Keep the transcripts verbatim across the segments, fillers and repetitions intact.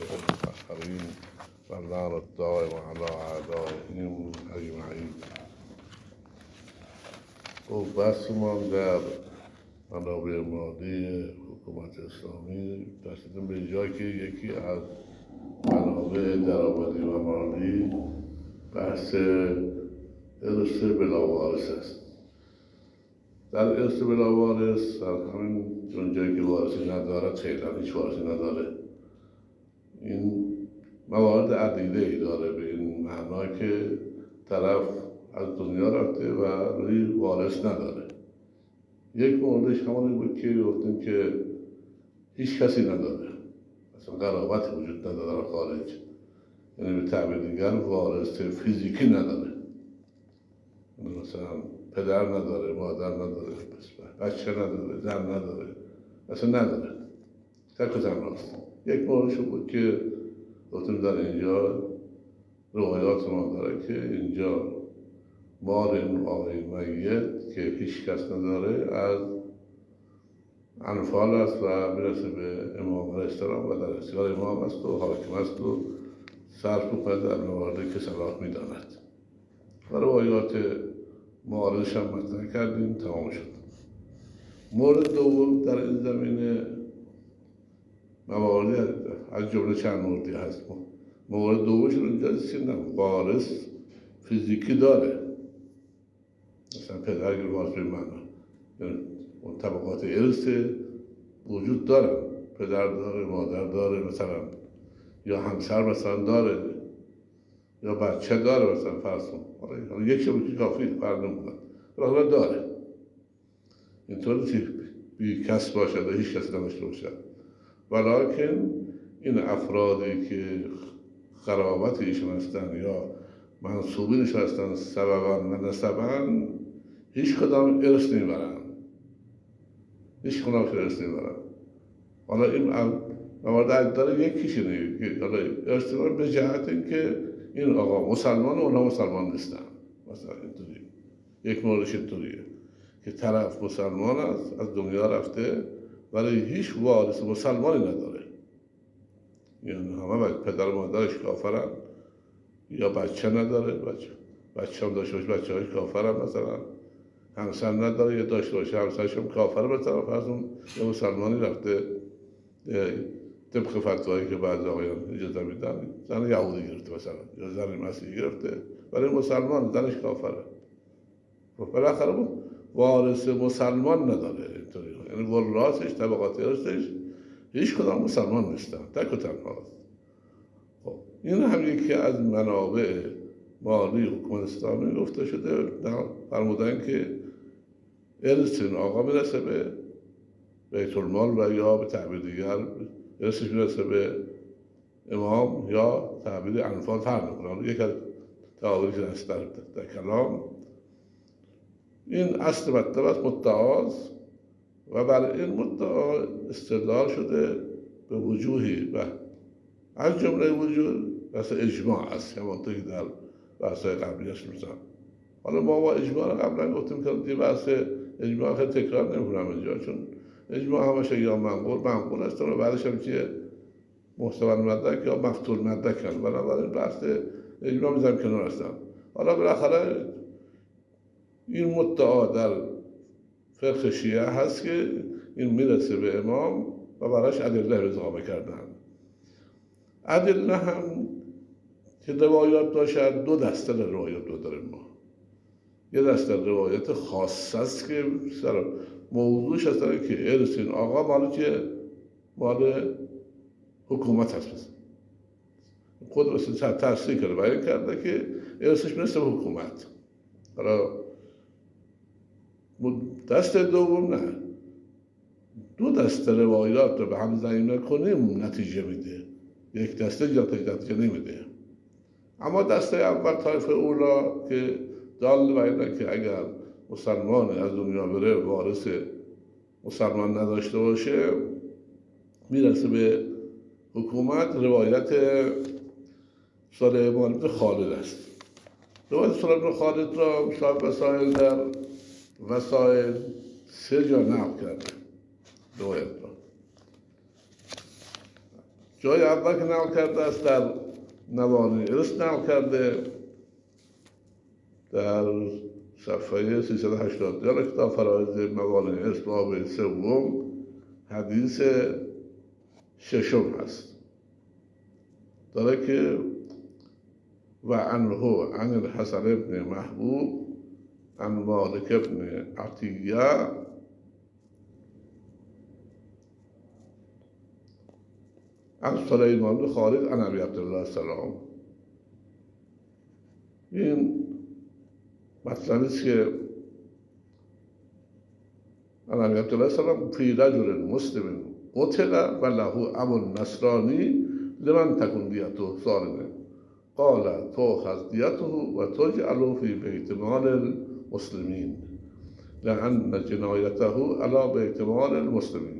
المسخرين والنار الدائم على أعدائهم أجمعين. و بحثمان در منابع مالی حکومت اسلامی رسیدیم به جایی که یکی از منابع درآمدی و مالی بحث ارث بلاوارث است. در ارث بلاوارث در همین جایی که وارثی نداره، خیلی هیچ وارثی نداره، این موارد عدیده ای داره به این معنا که طرف از دنیا رفته و روی وارث نداره. یک موردش همونی بود که گفتیم که هیچ کسی نداره، اصلا قرابتی وجود نداره در خارج، یعنی به تعبیر دیگر وارث فیزیکی نداره، مثلا پدر نداره، مادر نداره، بچه نداره، زن نداره، اصلا نداره، تک و تنهاست. یک موردش بود که گفتیم در اینجا روایات ما داره که اینجا مال این آقای میت که هیچ کس نداره از انفال است و میرسه به امام علیه السلام و در اختیار امام است و حاکم است و صرف می‌کند در مواردی که صلاح می‌داند. و روایات مواردش هم مطرح کردیم، تمام شد. مورد دوم در این زمینه مواردی از جمله چند موردی هست. مورد دومش رو اینجا رسیدیم، وارث فیزیکی داره، مثلا پدر اگر وارث به معنا، یعنی اون طبقات ارث وجود دارن، پدر داره، مادر داره مثلا، یا همسر مثلا داره، یا بچه داره مثلا، فرض کن یک شبه که کافی فرق نمی‌کنه، ولی داره. اینطور که بی کس باشد و هیچ کسی نداشته باشد، ولیکن این افرادی که قرابت ایشون هستن یا منصوبینش هستن سببا و نسبا، هیچ کدام ارث نمیبرن، هیچ کدام ارث نمیبرن. حالا این موارد داره یکیش اینه که حالا ارث نمیبرن به جهت اینکه این آقا مسلمان و اونا مسلمان نیستن، مثلا اینطوری. یک موردش اینطوریه که طرف مسلمان است، از دنیا رفته، ولی هیچ وارث مسلمانی نداره، یعنی همه پدر و مادرش کافرن، یا بچه نداره، بچه بچه هم داشته باشه بچه هاش کافرن، مثلا همسر نداره یا داشته باشه همسرش هم کافره، مثلا فرض اون یه مسلمانی رفته طبق فتوایی که بعضی آقایان اجازه میدن زن یهودی گرفته مثلا یا زن مسیحی گرفته، ولی مسلمان زنش کافره، بالاخره وارث مسلمان نداره. اینطوری یعنی ورثش طبقات ارثش هیچ کدام مسلمان نیستن، تک و تنهاست. خب این هم یکی از منابع مالی حکومت اسلامی گفته شده، فرمودن که ارث این آقا میرسه به بیت المال و یا به تعبیر دیگر ارثش میرسه به امام یا تعبیر انفال فرق میکنه. یک از تعابیری که هست در, در کلام این اصل مطلب است، مدعاست و برای این مدعا استدلال شده به وجوهی و از جمله وجود بحث اجماع است، همانطور که در بحث‌های قبلیش می‌زنم. حالا ما با اجماع رو قبلا گفتیم که دیگه بحث اجماع خیلی تکرار نمی‌کنم اینجا، چون اجماع همش یا منقول منقول است و بعدش هم که محتمل مدرک یا مفتول مدرک هست، بنابراین بحث اجماع می‌ذارم کنار هستم. حالا بالاخره این مدعا در فقه شیعه هست که این میرسه به امام و براش ادله اضافه کردن. ادله هم که روایات داشت، دو دسته روایات رو داریم ما. یه دسته روایت خاص است که سر موضوعش هست که ارث این آقا مال که مال حکومت هست، خود رسول تفسیر کرده بیان کرده که ارثش میرسه به حکومت. حالا دست دوم نه، دو دسته روایات رو به هم ضمیر کنیم نتیجه میده، یک دسته نتیجه نمیده. اما دسته اول طایفه اولا که دال باید که اگر مسلمان از دنیا بره وارث مسلمان نداشته باشه میرسه به حکومت، روایت سلیمان بن خالد است. روایت سلیمان بن خالد را صاحب وسائل در وسائل سه جا نقل کرده روایت را. جای اول که نقل کرده است در موانع ارث نقل کرده در صفحه سیصد و هشتاد در کتاب فرایض موانع ارث باب سوم حدیث ششم هست. داره که و عنه عن الحسن ابن محبوب عن مالک ابن عطیه عن سلیمان بن خالد عن ابی عبدالله السلام. این مطلبی است که عن ابی عبدالله السلام فی رجل مسلم قتل و له اب نصرانی لمن تکن دیته ظالمه قال تؤخذ دیته و تجعل فی بیت مال المسلمین لأن جنایته علی بیت مال المسلمین.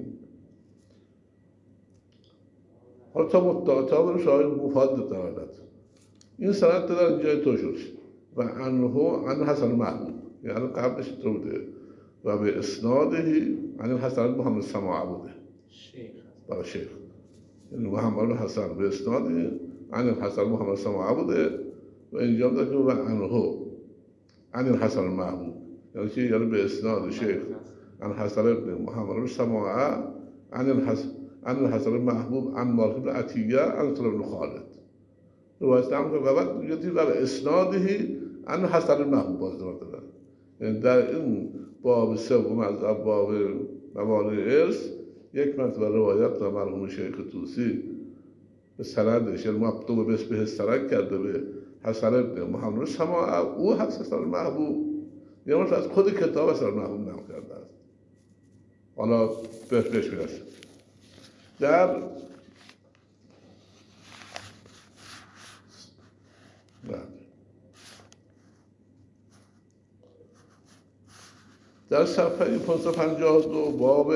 حالا تا مدعا برو شاید مفاد دارد. این سند در اینجای تو شد و عنه عن حسن محمود، یعنی قبلش تو بوده و به اسنادهی عن الحسن محمد سماع بوده شیخ برای شیخ، یعنی محمد حسن به اسنادی عن الحسن محمد سماع بوده و اینجا داره که و عنه عن الحسن محمود، یعنی چی؟ یعنی به اسناد شیخ عن حسن ابن محمد سماع عن الحسن عن الحسن محبوب عن مالک بن عطیه عن سلیمان بن خالد. روایت نام که بعد میگه در اسنادی عن حسن محبوب باز داره. یعنی در این باب سوم از ابواب موانع ارث یک مرتبه روایت و مرحوم شیخ طوسی به سندش مکتوب به اسم استرک کرده به حسن ابن محمد سماع، او حسن محبوب یه مرتبه از خود کتاب حسن محبوب نام کرده است. حالا بهش بهش میرسه. در در صفحه پانصد و پنجاه و دو باب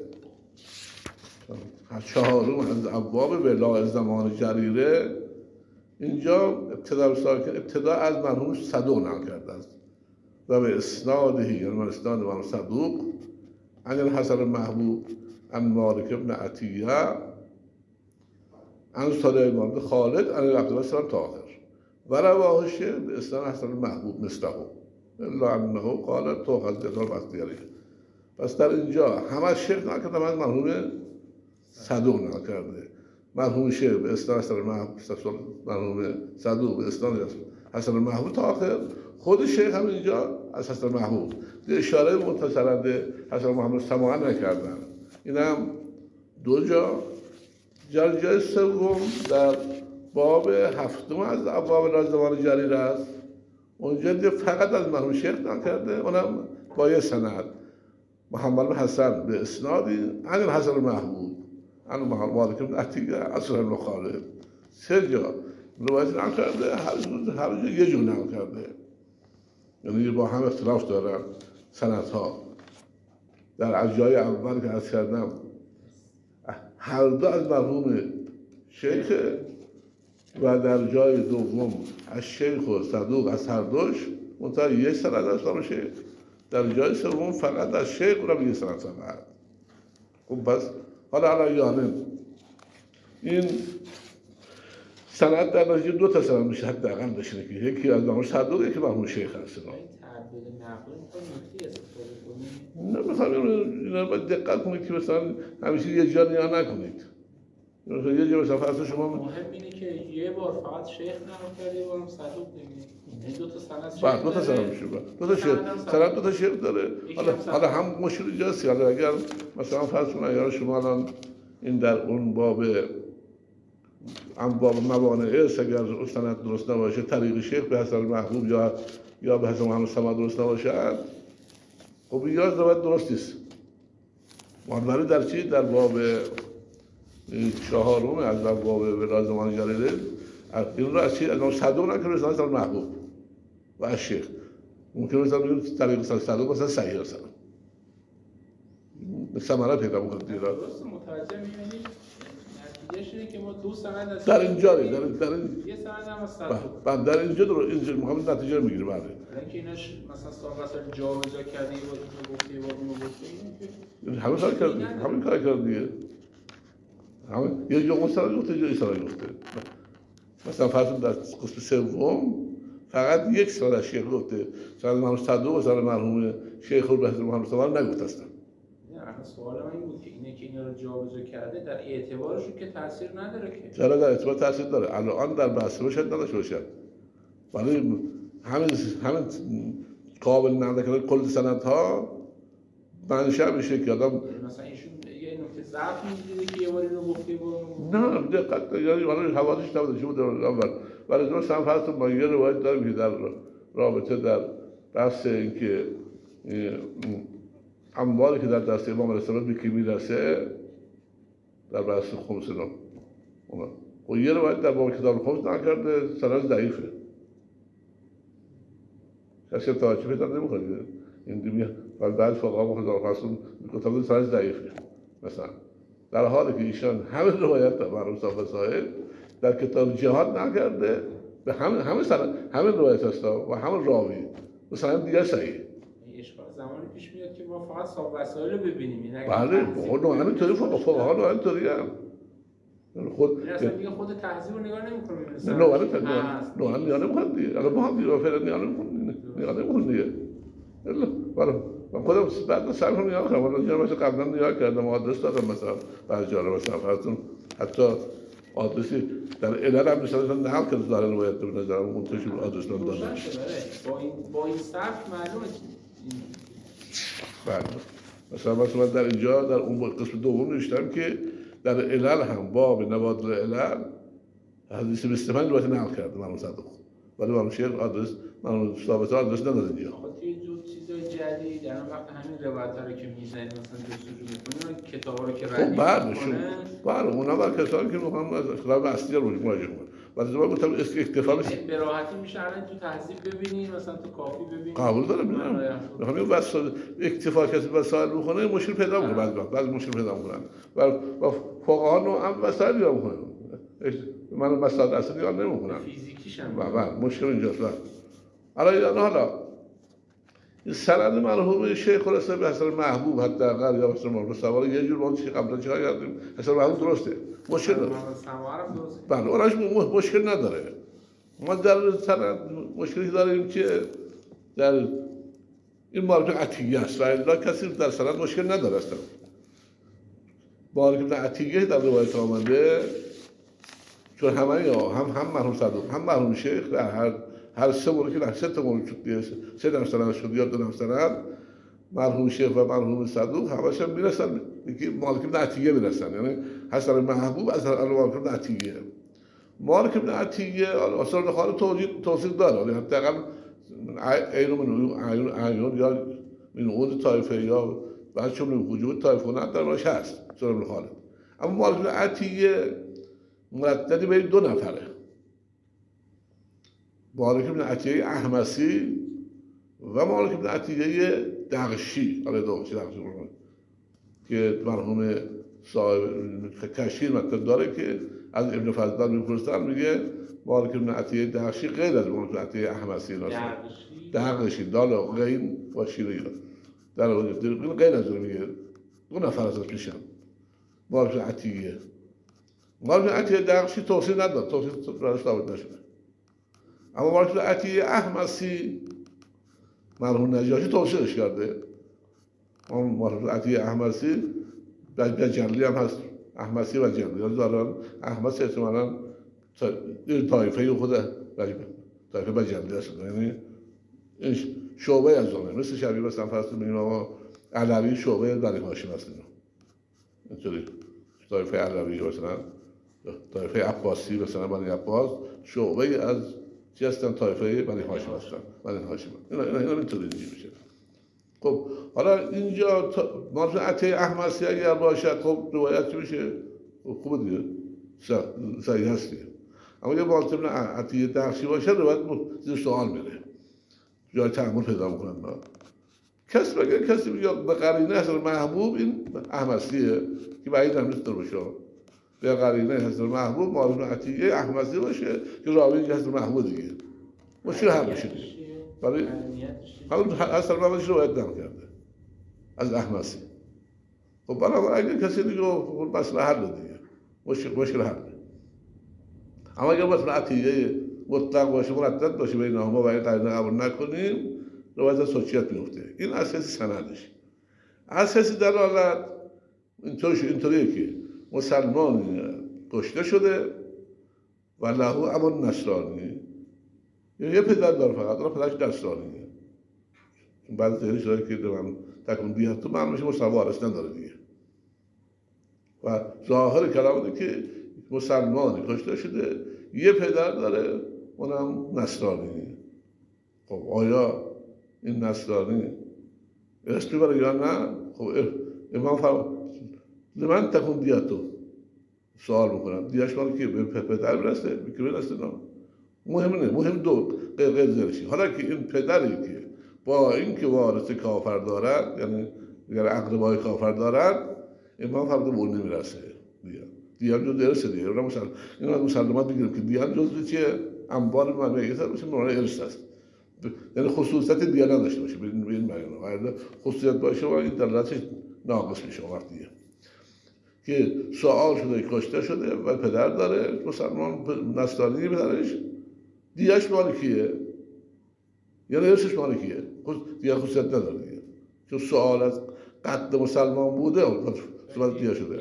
چهارم از ابواب ولاء زمان جریره، اینجا ابتدا ساکن ابتدا از مرحوم صدوق نقل کرده است و به اسناده یعنی اسناد مرحوم صدوق عن الحسن محبوب عن مالک ابن عطیه عن سلیمان بن خالد عن عبدالله السلام تا آخر و رواهش به اسناد حسن محبوب مثله الا انه قال تؤخذ دیته بسطیری. پس در اینجا همه شیخ نقل کرده، من مرحوم صدوق نقل کرده، مرحوم شیخ به اسناد حسن محبوب، مرحوم صدوق به اسناد حسن محبوب تا آخر، خود شیخ هم اینجا از حسن محبوب اشاره متصلا به حسن محمد سماع نکردن. اینم دو جا. در جای سوم در باب هفتم از ابواب زمان جریره است، اونجا فقط از مرحوم شیخ نقل کرده، اونم با یه سند محمد بن حسن به اسنادی عن الحسن محبوب عن مالک بن عطیه عن سلیمان بن خالد. سه جا روایت نقل کرده، هر هر جا یه جور نقل کرده، یعنی با هم اختلاف دارن سندها. در از جای اول که عرض کردم هر دو از مرحوم شیخ و در جای دوم از شیخ و صدوق از هر دوش منتها یک سند از مرحوم شیخ، در جای سوم فقط از شیخ و یک سند فقط. خب پس حالا علیانه این سند در نتیجه دو تا سند میشه حداقل بشینه که یکی از مرحوم صدوق یکی مرحوم شیخ هست. نه مثلا اینا باید دقت کنید که مثلا همیشه یه جا نیا نکنید. مثلا یه جا مثلا فرض شما مهم اینه که یه بار فقط شیخ نقل کرده، یه بارم صدوق دیگه. این دو تا سند شیخ داره. دو تا سند میشه. دو تا شیخ. سند دو تا شیخ داره. حالا حالا هم مشکل اینجاست که اگر مثلا فرض کنید اگر شما الان این در اون باب ام باب موانع ارث اگر سند درست نباشه، طریق شیخ به حسن محبوب یا یا به حسن محمد سماع درست نباشد، خب یا روایت درست نیست. ولی در چی؟ در باب چهارم از باب ولاء زمان جریره این را از چی؟ از صدوق نکنه رسانه حسن محبوب و از شیخ ممکنه مثلا بگیم طریق صدوق مثلا صحیح هستن ثمره پیدا می‌کنه دیگه. درست متوجه می‌بینید نتیجه اینه که ما دو سند از در اینجا در در این یه سند هم از صدوق بعد در اینجا در اینجا می‌خوام نتیجه رو می‌گیره. بله اینکه ایناش مثلا صاحب اصلا جابجا کرده، یه بار اینو گفته یه بار اونو گفته، همین کار کرد همین کار کرد دیگه همه یه جا مستقل گفته یه جا گفته. مثلا فرض در قسم سوم فقط یک سال از شیخ گفته، سال مرحوم صدوق و سال مرحوم شیخ البحر محمد صادق نگفته هستن. نه سوال من این بود که اینه که اینا رو جابجا کرده در اعتبارشون که تاثیر نداره که. چرا در اعتبار تاثیر داره؟ الان در بحث شاید نداشته باشد. ولی همین همین قابل نقل کردن کل سندها منشأ میشه که آدم مثلا ایشون یه نکته ضعف می‌دیده که یه بار اینو گفته بود. نه دقت یعنی والا حوادث نبوده چه بود اول. ولی ما هم فرض ما یه روایت داریم که در رابطه در بحث اینکه اموالی که در دست امام علیه السلام به کی میرسه در بحث خمس اینا اونا و یه روایت در باب کتاب خمس نکرده سند ضعیفه. کسی توجه پیدا نمی‌کنه این دیگه ولی بعد فقها مخاطب خاصون کتاب سند ضعیفه مثلا در حالی که ایشان همه روایت در مرحوم صاحب صاحب در کتاب جهاد نکرده به همه همه سند همه روایت هستا و همه راوی مثلا دیگه صحیح اشکال زمانی پیش میاد که ما فقط صاحب وسایل رو ببینیم این بله خود همین طوری فقها رو همین طوری هم خود اصلا دیگه خود تهذیب رو نگاه نمی‌کنه نه ولی نه نه نگاه نمی‌کنه دیگه الان ما هم دیگه فعلا نگاه نمی‌کنه نگاه نمی‌کنه دیگه ولی من خودم بعد سر هم نگاه کردم ولی مثلا قبلا نگاه کردم آدرس دادم مثلا بعضی جا مثلا فرضاً حتی آدرسی در علل هم مثلا نقل کرده داره روایت به نظرم منتشر آدرس دادم با این با این صف معلومه بله مثلا مثلا در اینجا در اون قسم دوم نوشتم که در علل هم باب نوادر علل حدیث مستمن روایت نقل کرده مرحوم صدوق ولی مرحوم شیخ آدرس مرحوم ثابت آدرس نداده اینجا. توی جو چیزای جدید الان وقت همین روایت‌ها رو که میزنیم مثلا جستجو می‌کنیم کتابا رو که ردیف می‌کنه بله اونا بر کسانی که می‌خوام از اخلاق اصلی رو مراجعه کنن ولی زمان گفتم اکتفا بشه به راحتی میشه الان تو تهذیب ببینید مثلا تو کافی ببینید قبول دارم می‌خوام این وسایل اکتفا کسی وسایل بخونه مشکل پیدا می‌کنه بعضی وقت بعضی مشکل پیدا می‌کنن و فقها نوع هم وسایل پیدا می‌کنن من مسائل اصلی نگاه نمی‌کنم فیزیکیش هم بله مشکل اینجاست حالا حالا این سند مرحوم شیخ الاسلام به حسن محبوب حداقل یا حسن محبوب سوار یه جور ما چیزی قبلا چیکار کردیم حسن محبوب درسته مشکل نداره بله اونش مشکل نداره ما در سند مشکلی داریم که در این مالک عتیقه است و الا کسی در سند مشکل نداره اصلا مالک عتیقه در روایت آمده چون همه یا هم هم مرحوم صدوق هم مرحوم شیخ در هر هر سه مورد که سه تا مورد شد سه تا سند شد یا دو تا سند مرحوم شیخ و مرحوم صدوق همش هم میرسن میگه مالک بن عتیقه میرسن یعنی حسن محبوب از مالک بن عتیقه مالک بن عتیقه اصلا خالد توجیه توصیف داره یعنی حداقل عین من عیون عیون یا من اون طایفه یا بعد چون وجود طایفه نه در راش هست سر خالد اما مالک بن عتیقه مرددی به دو نفره مالک بن عتیقه احمسی و مالک بن عتیقه دغشی آره دغشی دغشی که مرحوم صاحب کشیر مطلب داره که از ابن فضل میپرسن میگه مالک بن عتیقه دغشی غیر از مالک بن عتیقه احمسی ناشه دغشی دال غین و شیری در غیر از میگه دو نفر ازش میشن مالک بن عتیقه مالک بن عتیقه دغشی توصیف نداد توصیف راش ثابت نشده اما مالک بن عتیقه احمسی مرحوم نجاشی توصیفش کرده اما مالک بن عتیقه احمسی بجلی هم هست احمسی و جلی یعنی دارن احمسی احتمالاً طایفه خود طایفه بجلی هست یعنی این شعبه از اونه مثل شبیه مثلا فرض میگیم آقا علوی شعبه بنی هاشم هست اینطوری طایفه علوی مثلا طایفه عباسی مثلا بنی عباس شعبه از چی هستن طایفه بنی هاشم هستن بنی هاشم اینا اینا اینطوری دیگه میشه. خب حالا اینجا مالک عتیقه احمسی اگر باشد خب روایت میشه خوبه دیگه صحیح هست دیگه اما اگر مالک بن عتیقه دغشی باشه روایت زیر سوال میره جای تعامل پیدا میکنن کسی بگه کسی بگه به قرینه حسن محبوب این احمسیه که بعید هم نیست باشه به قرینه حسن محبوب مالک بن عتیقه احمسی باشه که راوی حسن محبوب دیگه مشکل هم میشه دیگه برای حالا حسن محبوبش روایت نمی‌کرده از احمسی خب بنابراین اگه کسی دیگه مسئله حل دیگه مشکل مشکل حل. اما اگر مثلا عطیه مطلق باشه مردد باشه بین ما و این قرینه قبول نکنیم روایت سوچیت میفته. این اساسی سندش. اساسی دلالت اینطوریه اینطوریه که مسلمانی کشته شده و له اما نصرانی، یه پدر داره فقط، اون پدرش نصرانیه. بعد ذهنی شده که من تکون دیت تو معلوم میشه مسلمان وارث نداره دیگه. و ظاهر کلام اینه که مسلمانی کشته شده یه پدر داره اونم نصرانیه. خب آیا این نصرانی ارث میبره یا نه؟ خب امام فرمان لمن تکون دیتو سوال میکنم دیش مال که به پدر برسه به که برسه نه مهم نه، مهم دو غیر زرشی. حالا که این پدری که با اینکه وارث کافر دارد، یعنی اگر اقربای کافر دارد، امام فرمود به اون نمیرسه دیگه. دیگه جز ارث دیگه. اونا مثلا اینا مسلمات میگیرن که دیگه جز چیه؟ انبار معنی مثلا میشه معنی ارث است. یعنی خصوصیت دیگه نداشته باشه به این معنی. اگر خصوصیت باشه و این دلالتش ناقص میشه وقتیه. که سوال شده کشته شده و پدر داره مسلمان نصرانی پدرش دیگهش مال کیه؟ یعنی ارثش مال کیه؟ دیگه خصوصیت نداره دیگه. چون سوال از قتل مسلمان بوده صورت دیگه شده.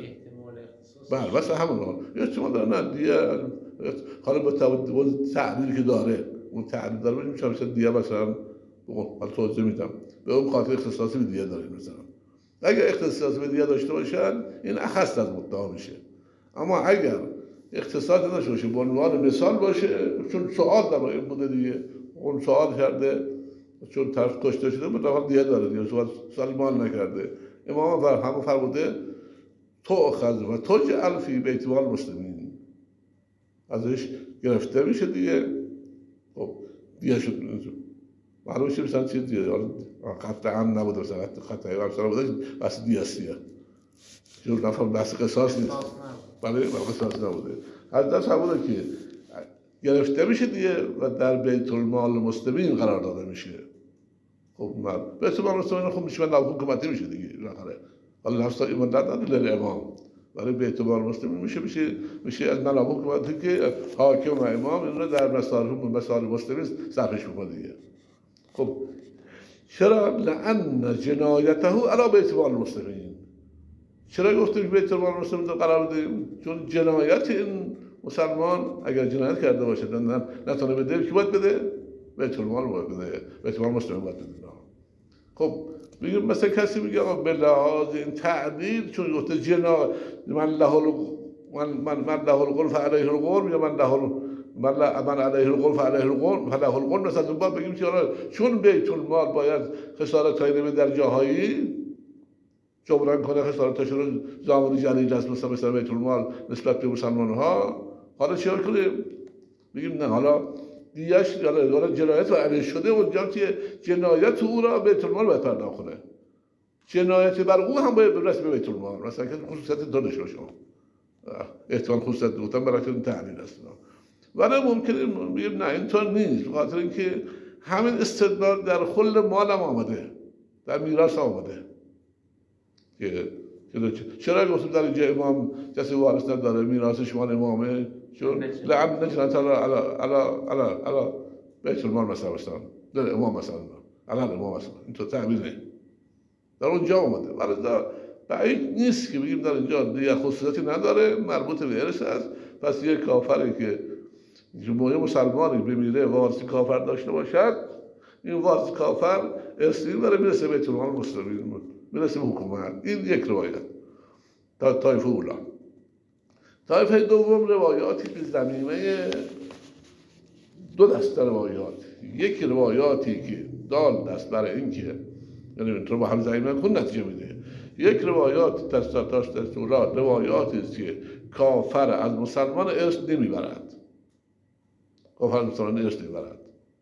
بله واسه همون حال احتمال داره نه دیگه حالا با تعبیری که داره اون تعبیر داره میشه مثلا دیگه مثلا حالا توضیح میدم به اون خاطر اختصاصی به دیگه داره مثلا. اگر اختصاص به دیگه داشته باشن این اخص از مدعا میشه. اما اگر اختصاص نداشته باشه به عنوان مثال باشه چون سوال در این بوده دیگه اون سوال کرده چون طرف کشته شده به واقع دیگه داره دیگه سوال سلمان نکرده. امام فر هم فرموده تو اخذ و تو جعل فی بیت المسلمین ازش گرفته میشه دیگه. خب دیگه شد معلوم میشه مثلا چیز دیگه قطع هم نبوده مثلا قطع هم سر بوده بس دیگه استیه چون نفهم بحث قصاص نیست. بله قصاص نبوده. از دست هم بوده که گرفته میشه دیگه و در بیت المال مسلمین قرار داده میشه. خب من بیت المال مسلمین خب میشه من حکومتی میشه دیگه بالاخره. حالا نفس ایمان نداره للامام ولی بیت المال مسلمین میشه میشه میشه از من حکومتی که حاکم و امام این رو در مسائل مسائل مسلمین صرفش میکنه دیگه. خب چرا لأن جنایته علی بیت المال المسلمین چرا گفتیم بیت المال المسلمین قرار بدیم؟ چون جنایت این مسلمان اگر جنایت کرده باشه نتونه بده که باید بده بیت المال باید بده بیت المال المسلمین باید بده. خب میگم مثلا کسی میگه آقا به لحاظ این تعدیل چون گفته جنا من له من من من له القول فعليه القول یا من له من من علیه القول فعليه القول فله القول مثلا اون بار بگیم که چون بیت المال باید خسارت‌های نمی در جاهایی جبران کنه خسارت‌هاش رو زمان جلیل است مثلا مثلا بیت المال نسبت به مسلمان‌ها حالا چیکار کنیم؟ بگیم نه حالا دیگه‌اش حالا جنایت علیه شده اونجا که جنایت او را بیت المال باید پرداخت کنه. جنایت بر او هم باید برسه به بیت المال. مثلا که خصوصیت دادش باشه. احتمال خصوصیت دوتن برای که تعلیل است. ولی ممکنه بگیم نه اینطور نیست. به خاطر اینکه همین استدلال در خل مال هم آمده. در میراث آمده. که چرا گفتم در اینجا امام کسی وارث نداره میراثش مال امامه؟ چون لعن نجنت علی علی علی علی بیت المال مثلا مثلا در امام مثلا علی امام مثلا اینطور تعبیره در اونجا آمده. ولی بعید نیست که بگیم در اینجا دیگه خصوصیتی نداره مربوط به ارث است. پس یک کافری که جمهوری مسلمانی بمیره وارث کافر داشته باشد این وارث کافر ارثی داره میرسه بیت المال مسلمین میرسه به حکومت. این یک روایت تا طایفه اولا. طایفه دوم روایاتی به زمینه دو دسته روایات. یک روایاتی که دال دست برای این که یعنی اینطور با هم زمینه کن نتیجه میده. یک روایات دستاتاش دستورات روایاتی است که کافر از مسلمان ارث نمیبرد. کافر از مسلمان ارث نمیبرد.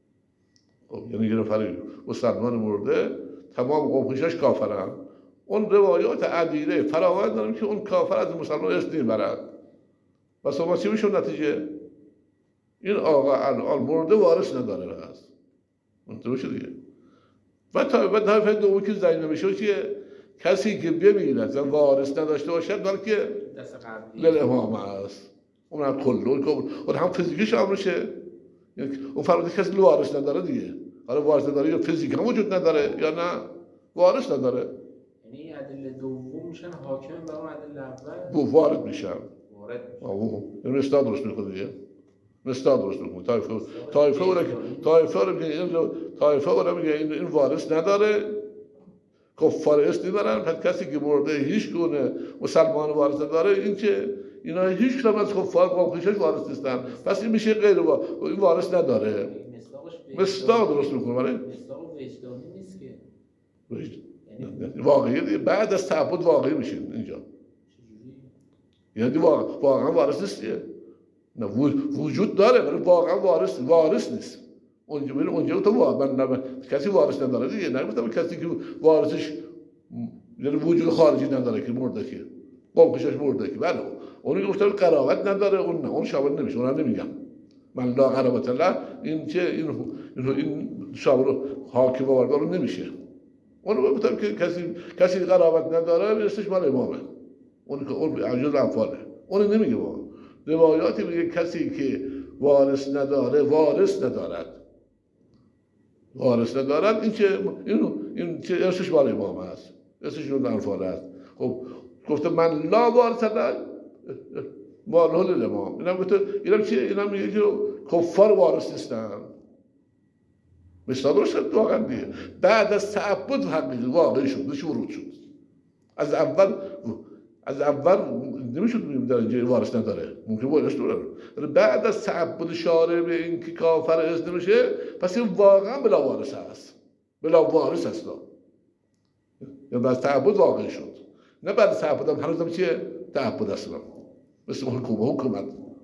خب یعنی یه نفر مسلمان مرده تمام قومش کافرن. اون روایات عدیده فراوان داریم که اون کافر از مسلمان ارث نمیبرد. پس ما چی میشون نتیجه؟ این آقا الان مرده وارث نداره هست. منطقه شد دیگه. و تا و طایفه دومی که زنی نمیشه چیه؟ کسی که بمیرد و وارث نداشته باشد داره که دست قبلی للامام است. اونم کلون اون هم فیزیکیش هم میشه. اون فرموده کسی وارث نداره دیگه. حالا وارث نداره یا فیزیک هم وجود نداره یا نه وارث نداره. یعنی ادله دوم میشن حاکم بر اون ادله اول. بو وارد میشن. وارد. آوه. این مستاد درست میکنه دیگه. مستاد درست میکنه. طایفه طایفه وره طایفه رو میگه این طایفه وره میگه این این وارث نداره. کفار است میبرن. پس کسی که مرده هیچ گونه مسلمان وارث نداره این که اینا هیچ کدام از کفار قوم خویشش وارث نیستن. پس این میشه غیر وارث. این وارث نداره. مستاد درست میکنه ولی مستاق وجدانی نیست که. واقعی دیگه بعد از تعبد واقعی میشین اینجا. یعنی واقعا وارث نیست دیگه. نه وجود داره ولی واقعا وارث وارث نیست. اونجا میره اونجا تو واقعا کسی وارث نداره دیگه. نگفتم کسی که وارثش یعنی وجود خارجی نداره که مرده که قوم خویشش مرده که بله اونی که گفتم قرابت نداره اون نه اون شامل نمیشه. اونم نمیگم من لا قرابت الله این چه این این این شامل حاکم آورده رو نمیشه. اونو گفتم که کسی کسی قرابت نداره میرسش مال امامه. اون که اون عجز انفاله. اون نمیگه واقعا. روایاتی میگه کسی که وارث نداره وارث ندارد. وارث ندارد این که اینو این که ارثش مال امام است. ارثش اون انفاله است. خب گفته من لا وارث ندارم مال الامام. اینا گفته اینا چیه؟ اینا میگه که کفار وارث نیستن. مثلا درست شد واقعا دیگه. بعد از تعبد حقیقی واقعی شد. نش ورود شد. از اول از اول نمیشد بگیم در اینجا وارث نداره. ممکن وارث داره. بعد از تعبد شارع به این که کافر است نمیشه پس این واقعا بلا وارث است. بلا وارث است. یعنی بعد تعبد واقعی شد. نه بعد از تعبد هم هنوز هم چیه؟ تعبد اصلا. مثل حکومت حکومت.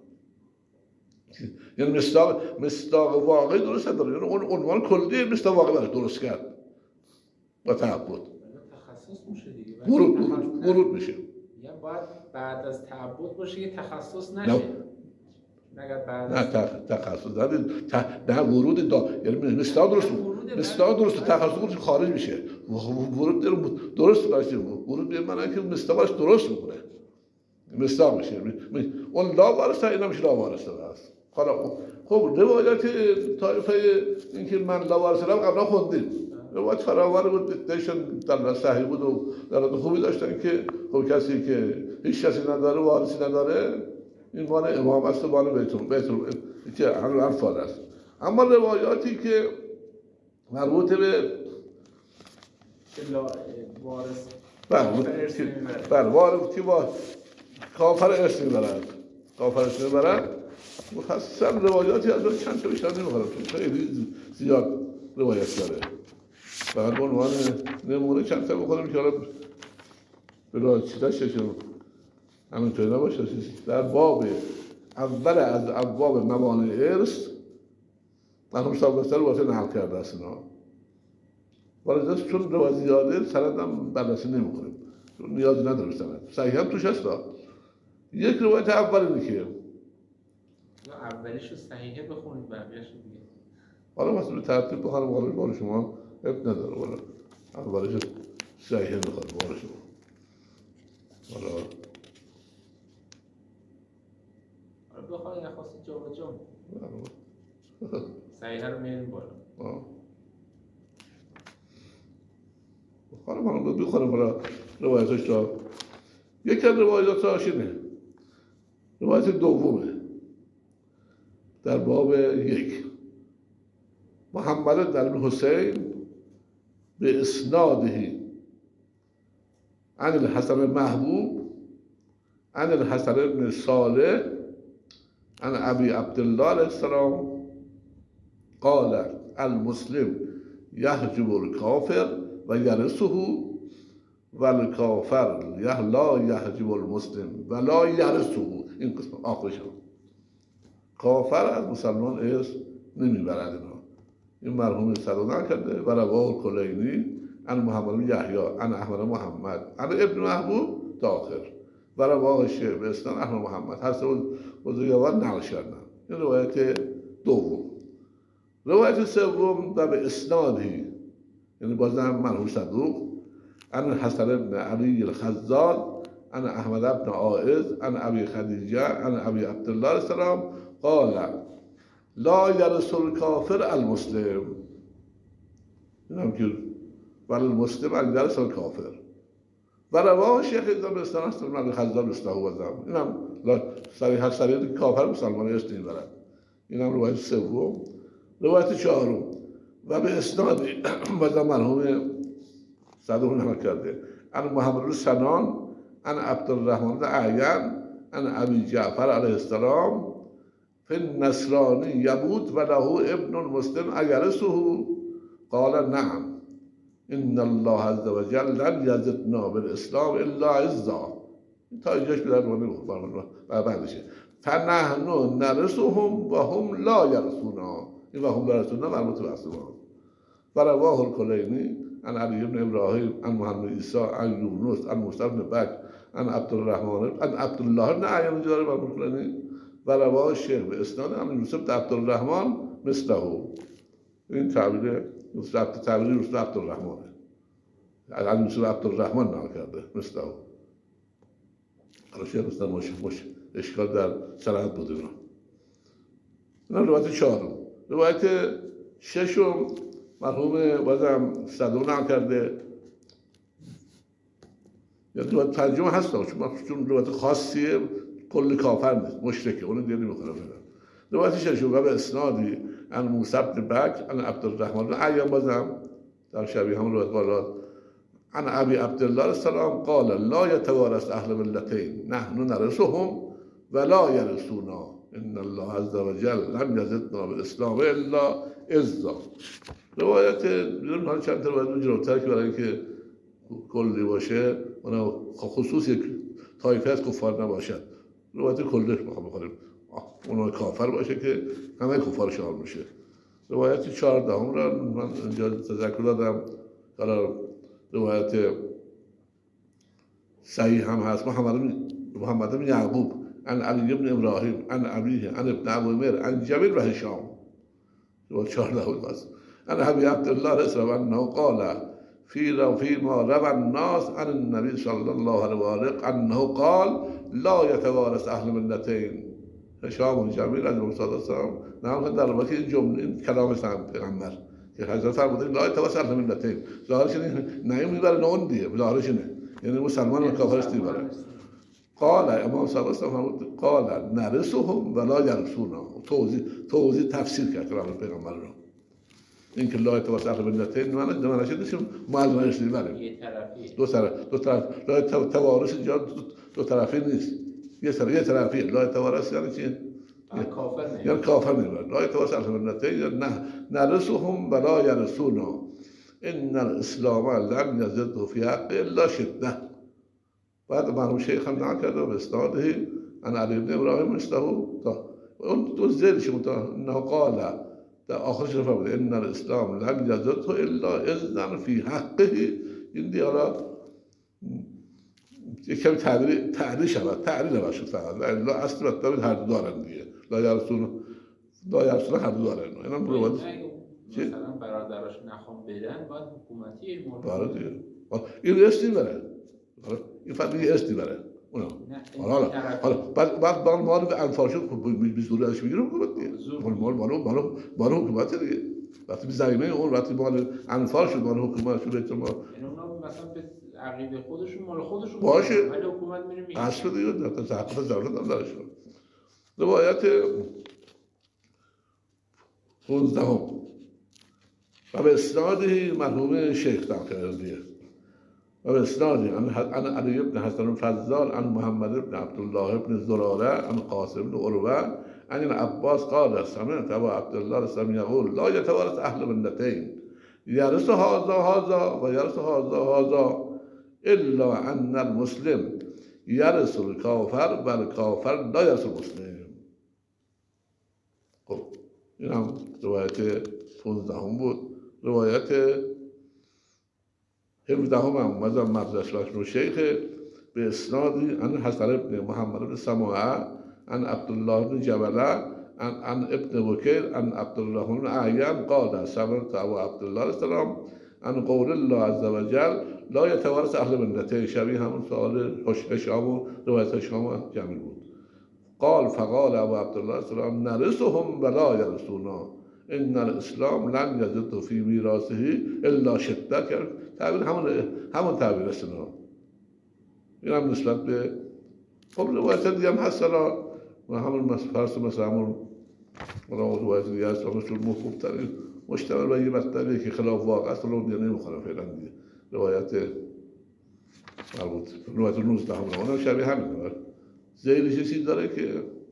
یعنی مصداق مصداق واقعی درست داره. یعنی اون عنوان کلی مصداق واقعی برای درست کرد. با تعبد. تخصص میشه دیگه. ورود ورود میشه. یعنی باید بعد از تعبد باشه که تخصص نشه. نگه بعد نه تخصص نه نه ورود دا یعنی مصداق درست مصداق درست تخصص خارج میشه. ورود درست باشه. ورود به معنی که مصداقش درست میکنه. مصداق میشه. اون لا وارث اینا میشه لا وارث است. حالا خب روایت طایفه این که من لا وارث ام قبلا خوندیم. روایت فراوان بود داشتن در صحیح بود و در خوبی داشتن که خب کسی که هیچ کسی نداره وارثی نداره این مال امام است و مال بیتون بیتون که هر انفال است. اما روایاتی که مربوط به وارث بله وارث که با کافر ارث میبرند کافر ارث میبرند مفصل روایاتی از اون چند تا بیشتر نمیخورم چون خیلی زیاد روایت داره. فقط به عنوان نمونه چند تا بخورم که حالا به راه چیزاش شد همینطوری نباشه. در باب اول از ابواب موانع ارث مرحوم صاحب رو واسه نقل کرده است اینا. ولی چون روایت زیاده سند هم بررسی نمی‌کنیم. چون نیازی نداره سند. صحیح هم توش هست. یک روایت اول اینه که اولیش رو صحیحه بخونید بقیه‌اش رو دیگه. حالا مثلا ترتیب بخونم ولی بار شما اب نداره ولی اولیش صحیحه می‌خواد بار شما. حالا بخواه یه خواستی جا با جا صحیحه رو میاریم بالا. حالا من بخورم برای روایتش را. یکی از روایات هاشینه روایت دومه در باب یک محمد بن حسین به اسناده عن الحسن محبوب عن الحسن بن صالح عن ابي عبد الله علیه السلام قال المسلم يحجب الكافر و یرثه و الکافر لا یحجب المسلم و لا یرثه. این قسم آخرش هم کافر از مسلمان ارث نمیبرد. اینا این مرحوم صدوق کرده و رواه کلینی عن محمد بن یحیی عن احمد محمد عن ابن محبوب تا آخر و رواه شیخ به اسناد احمد محمد هر سه بزرگوار نقل کردن. این روایت دوم. روایت سوم و به اسنادی یعنی بازم مرحوم صدوق عن حسن بن علي الخزاز عن احمد بن عائز عن ابي خدیجه عن ابي عبد الله السلام قال لا يرث الكافر المسلم. اینم که ولی المسلم ان يرث الكافر و رواه شیخ ابن استناس بن ابي خزاز مستهو وزم. اینم صریح صریح کافر مسلمان است این برد. اینم روایت سوم. روایت چهارم و به اسناد وزن مرحوم صدوق نقل کرده عن محمد بن سنان عن عبد الرحمن بن اعین عن ابي جعفر علیه السلام فی النصرانی یموت و له ابن مسلم ایرثه قال نعم ان الله عز وجل لن یزدنا بالاسلام الا عزا. تا اینجاش بیدن و بعدشه فنحن نرثهم و هم لا یرثونا. این و هم لا یرثونا مربوط به اصل ما. و رواه الکلینی عن علی بن ابراهیم عن محمد عیسی عن یونس عن موسی بن بکر عن عبد الرحمن عن عبد الله بن اعین داره مربوط کنی و رواه شیخ به اسناد عن یوسف بن عبد الرحمن مثله. این تعبیر یوسف تعبیر یوسف عبد الرحمن عن یوسف عبد الرحمن نقل کرده مثله. حالا شیخ مثلا مش مش اشکال در سند بوده اینا. این روایت چهارم. روایت ششم مرحوم بازم صدوق نقل کرده. یا روایت پنجم هست چون روایت خاصیه کل کافر نیست مشرکه اون دیگه نمیخوره فعلا. روایت ششم و به اسنادی عن موسی بن بکر عن عبد الرحمن بن اعین بازم در شبیه هم روایت بالات عن ابي عبد الله السلام قال لا يتوارث اهل ملتين نحن نرثهم ولا يرثونا ان الله عز وجل لم يزدنا بالاسلام الا عزا. روایت میدونم چند تا روایت جلوتر که برای اینکه کلی باشه اون خصوص یک طایفه از کفار نباشد روایت کلش میخوام بخوریم اون کافر باشه که همه کفار شامل میشه. روایت چهاردهم را من اینجا تذکر دادم. حالا روایت صحیح هم هست محمد محمد بن یعقوب عن علی بن ابراهیم عن ابیه عن ابن عمر عن جبیر و هشام. روایت چهاردهم هست عن ابي عبد الله الاسلام انه قال في فيما روى الناس عن النبي صلى الله عليه وسلم انه قال لا يتوارث اهل ملتين هشام و جبیر از رسول الله صلی الله علیه و آله در واقع این جمله این کلام پیغمبر که حضرت فرمودن لا يتوارث اهل ملتين ظاهرش نه میبره نه اون دیگه ظاهرش نه یعنی مسلمان و کافر است میبره. قال امام صلی الله علیه و آله قال نرثهم ولا يرثونا. توضیح توضیح تفسیر کرد کلام پیغمبر رو. این که لا يتوارث اهل ملتين معنی معنیش نیست معلومش نمیبره یه طرفی دو طرف دو طرف لا توارث اینجا دو طرفی نیست یه طرف یه طرفی لا يتوارث یعنی چی؟ کافر نه یعنی کافر نمیبره. لا يتوارث اهل ملتين نه نرثهم ولا يرثونا ان الاسلام لم يزده في حق الا شده. بعد مرحوم شیخ هم نقل کرده به اسناده عن علی بن ابراهیم مثله تا اون دو زیرش متا انه قال در آخرش فرمود ان الاسلام لم یزده الا اذن فی حقه. این دیگه حالا یک کمی تعبیر تعبیر شود تعبیر نباشه فقط لا اصل مطلب هر دو دارن دیگه لا یرسون لا یرسون هر دو دارن. اینا رو مثلا برادراش نخوام بدن باید حکومتی این مورد باره دیگه این استی بره این فقط دیگه استی بره اونا حالا حالا بعد بعد با مال به انفال شد به زور ازش میگیره حکومت دیگه مال مال مال مال مال حکومت دیگه وقتی به زمینه اون وقتی مال انفال شد مال حکومت شد احتمال یعنی اونا مثلا به عقیده خودشون مال خودشون باشه ولی حکومت میره میگه اصل دیگه در تحقیق دولت هم درش شد. روایت پانزدهم و به اسنادی مرحوم شیخ نقل کرده و به اسنادی عن علی بن حسن الفضال عن محمد بن عبد الله بن زراره عن قاسم بن عروه عن عباس قال سمعت ابا عبد الله الاسلام يقول لا يتوارث اهل ملتين يرث هذا هذا و يرث هذا هذا الا ان المسلم يرث الكافر و الكافر لا يرث المسلم. خب این هم روایت پانزدهم بود. روایت هفدهم هم مزم مبزش وشن شیخ به اسنادی عن حسن بن محمد بن سماعه عن عبد الله بن جبله عن, عن ابن وكيل عن عبد الرحمن بن اعین قال سمعت ابو عبد الله السلام عن قول الله عز وجل لا یتوارث اهل ملته، شبیه همون سوال هشام و روایت هشام جمیل بود. قال فقال ابو عبدالله السلام نرثهم ولا یرثونا ان الاسلام لن یزد فی میراثه الا شده. کرد تعبیر همون همون تعبیر است. این هم نسبت به خب روایت دیگه هم هست. و همون فرض مثلا همون روایت دیگه هست همونشون موقوف ترین مشتمل و یه مطلبی که خلاف واقع است رو دیگه نمیخوره فعلا دیگه. روایت مربوط روایت نوزده همون اونم شبیه همین زیرش چیزی داره که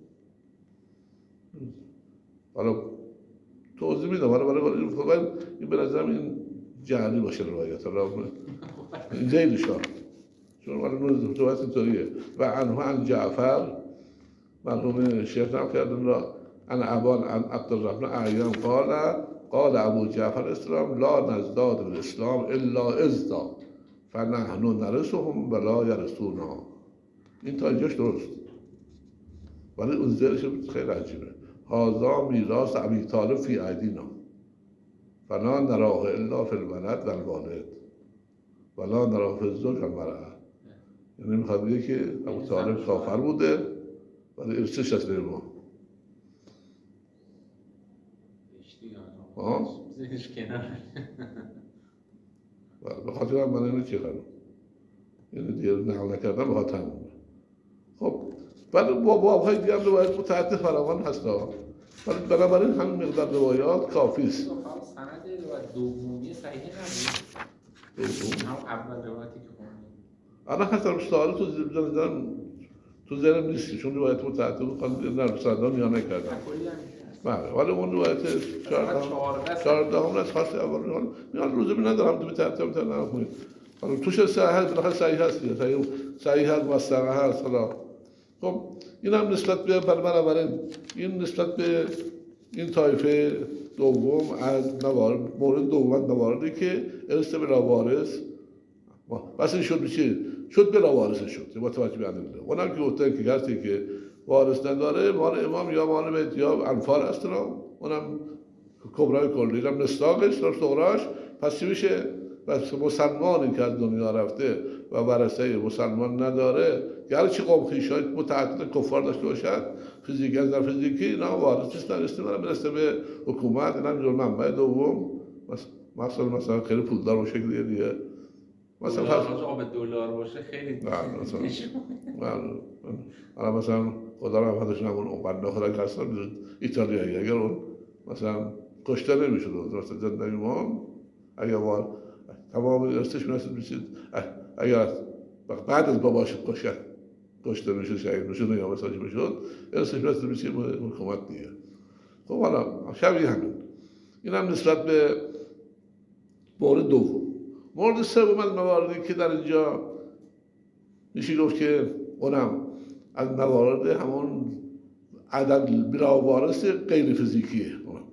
حالا توضیح میدم. حالا برای برای این به نظرم این جعلی باشه روایت حالا زیرش ها چون حالا روایت اینطوریه. و عنه عن جعفر مرحوم شیخ نام کردن را عن ابان عن عبدالرحمن اعیان قال قال ابو جعفر الاسلام لا نزداد بالاسلام الا ازدا فنحن نرثهم ولا یرثونا. این تا اینجاش درست ولی اون زیرش خیلی عجیبه. هذا میراث ابی طالب فی ایدینا فلا نراه الا فی الولد و الوالد ولا نراه فی الزوج و المرأة. یعنی میخواد بگه که ابو طالب کافر بوده ولی ارثش از ما. ها؟ زیرش کنار. به خاطر هم من اینو چه کنم؟ یعنی دیگه نقل نکردم به خاطر همونه. خب ولی با بابهای دیگه هم روایت متعدد فراوان هست ها. ولی بنابراین همین مقدار روایات کافی است. سند روایت دومی صحیح نبود. دوم هم اول روایتی که خوندیم. الان حتی سوال تو زدن تو ذهنم نیست چون روایت متعدد بود نه سندان یا نکردم. بله ولی اون روایت چهارده هم از خاص اول میان روزه می ندارم تو به ترتیب میتونم کنید. حالا توش صحیح هست بالاخره صحیح هست دیگه صحیح صحیح هست مستقیم هست. حالا خب این هم نسبت به بنابراین این نسبت به این طایفه دوم از موارد مورد دوم مواردی که ارث بلا وارث بس این شد میشه شد بلا وارث شد با توجه به ادله. اونم که گفتن که کسی که وارث نداره مال امام یا مال بیت یا انفال است اونم کبرای کلی هم نستاقش در صغراش پس چی میشه؟ پس مسلمانی که از دنیا رفته و ورثه مسلمان نداره گرچه قوم خویشای متعدد کفار داشته باشد فیزیکی از در فیزیکی اینا وارث نیستن استعمال برسته به حکومت. اینا میگن منبع دوم مثلا مثلا خیلی پولدار باشه دیگه دیگه مثلا فرض آب دلار باشه خیلی نه مثلا حالا مثلا خدا رحمتش نکنه اون بنده خدا که هستن ایتالیایی اگر اون مثلا کشته نمیشد مثلا زندگی ما اگر وار تمام ارثش میرسید بشید اگر بعد از باباش کشت کشته میشد شهید میشد یا مثلا چی میشد ارثش میرسید بشید حکومت دیگه. خب حالا شبیه همین این هم نسبت به مورد دوم. مورد سوم از مواردی که در اینجا میشه گفت که اونم از موارد همون عدد بلا وارث غیر فیزیکیه.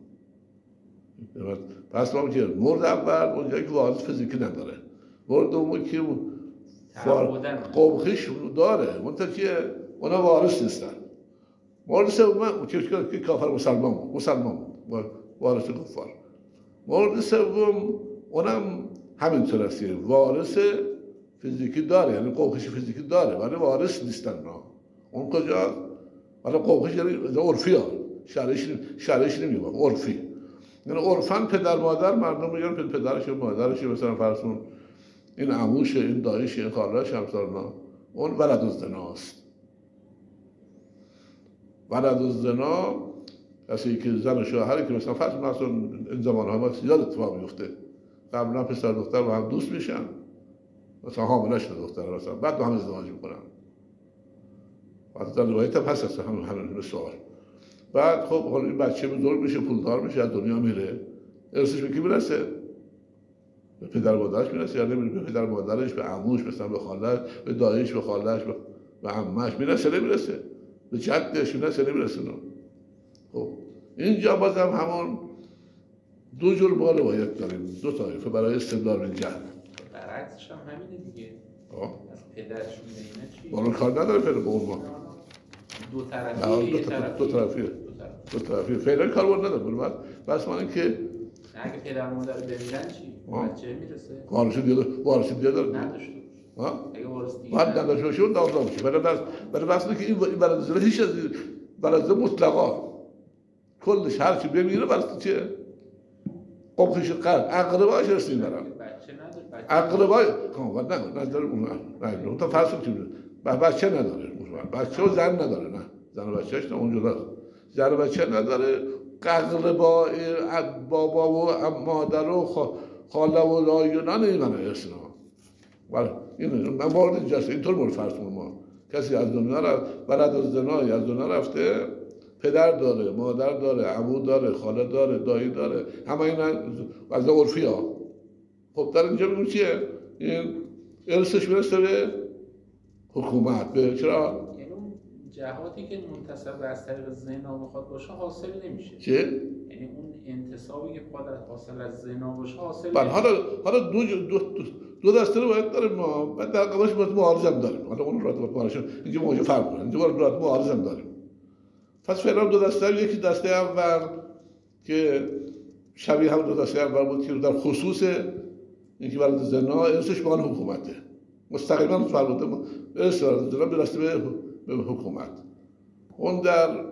پس ما میگیم مورد اول اونجایی که وارث فیزیکی نداره. مورد دوم که قوم خویش داره منتها که اونا وارث نیستن. مورد سوم که کافر مسلمان بود مسلمان بود وارث کفار. مورد سوم اونم همینطور است وارث فیزیکی داره یعنی قوم خویش فیزیکی داره ولی وارث نیستن. نه اون کجا؟ ولی قوم خویش یعنی عرفی ها شرعیش شرعیش نمیگم عرفی یعنی عرفاً پدر مادر مردم میگن پدرش و مادرش مثلا فرضون این عموشه این دایشه این خاله‌اش همسالنا اون ولد الزناست. ولد الزنا کسی که زن و شوهری که مثلا فرض مثلا این زمان‌ها ما زیاد اتفاق میفته قبلا پسر دختر با هم دوست میشن مثلا حامله شده دختر مثلا بعد با هم ازدواج میکنن حتی روایت هم هست اصلا همین همین سوال. بعد خب حالا این بچه بزرگ میشه پولدار میشه از دنیا میره ارثش به کی میرسه؟ به پدر مادرش میرسه یا نمیره به پدر مادرش به عموش مثلا به خاله‌اش به دایش به خاله‌اش به عمه‌اش میرسه نمیرسه به جدش میرسه نمیرسه. خب اینجا بازم همون دو جور ما روایت داریم دو طایفه برای استدلال به جهل. برعکسش هم همینه دیگه. از پدرشون اینا چی؟ اون کار نداره پدر به اون ما دو طرفی دو طرفی دو طرفی دو طرفی فعلا کار نداره. بعد بس ما اینکه اگه پدر مادر بمیرن چی؟ بچه میرسه؟ وارث دیگه وارث دیگه داره. نداشت. ها؟ اگه وارث دیگه بعد نداشته باشه اون داغ میشه. برای بس برای بس که این این برای زن هیچ از برای زن مطلقا کلش هر چی بمیره برای چیه؟ قبخش قلب عقرباش رسید برام. بچه نداره. عقربای خب نه نداره اون نه اون تا فرض کنید بچه نداره. بچه و زن نداره نه. زن و بچه‌اش نه اونجا زن و بچه نداره. قربا بابا و مادر و خاله و رایونا نمیمونه اسلام. ولی این من وارد اینجاست اینطور مورد فرض کنیم ما کسی از دنیا رفت برای از زنای از دنیا رفته پدر داره مادر داره عمو داره خاله داره دایی داره همه اینا از عرفی ها. خب در اینجا میگم چیه این ارثش میرسه به حکومت به چرا جهاتی که منتصب به از طریق زنا بخواد باشه حاصل نمیشه. چه؟ یعنی اون انتصابی که بخواد حاصل از زنا باشه حاصل نمیشه. حالا حالا دو دو دو, دو دسته رو باید داریم ما بعد در قبالش باید معارض هم داریم. حالا اون راتبات معارض اینجا موجه فرق کنه. اینجا باید راتبات معارض هم داریم. پس فعلا دو دسته هم یکی دسته اول که شبیه هم دو دسته اول بود که در خصوص اینکه برای زنا ارثش به آن حکومته. مستقیما فرموده ما ارث برای زنا برسته به به حکومت. اون در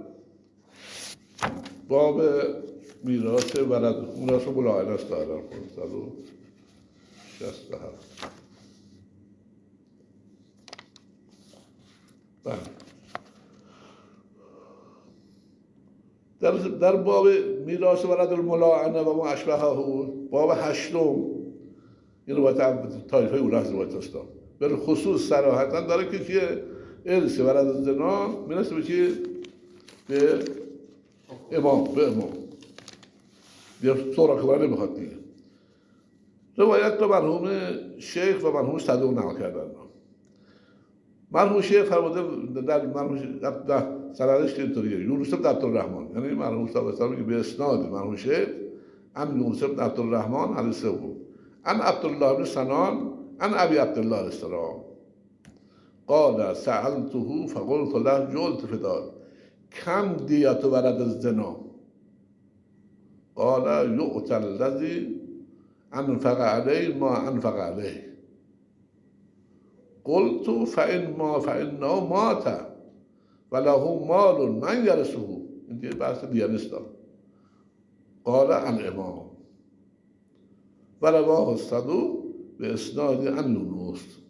باب میراث ولد اون راست ملاحظه است دارم پانصد و شصت و هفت. بله در در باب میراث ولد الملاعنه و ما اشبهه باب هشتم این رو باید طایفه اون از روایت است به خصوص صراحتا داره که چیه ارث ولد زنا میرسه به چی به امام به امام یا سورا کبرا نمیخواد دیگه. روایت رو مرحوم شیخ و مرحوم صدوق نقل کردن. مرحوم شیخ فرموده در مرحوم در سندش اینطوریه یونس بن عبدالرحمن یعنی مرحوم صاحب میگه به اسناد مرحوم شیخ ان یونس بن عبدالرحمن حدیثه بود ان عبدالله بن سنان ان ابي عبد الله السلام قال سألته فقلت له جلت فداء كم دية ولد الزنا قال يؤتى الذي أنفق عليه ما أنفق عليه قلت فإن ما فإنه مات وله مال من يرثه انتهى بحث ديانستا قال الإمام ورواه الصدوق بإسناد عن يونس.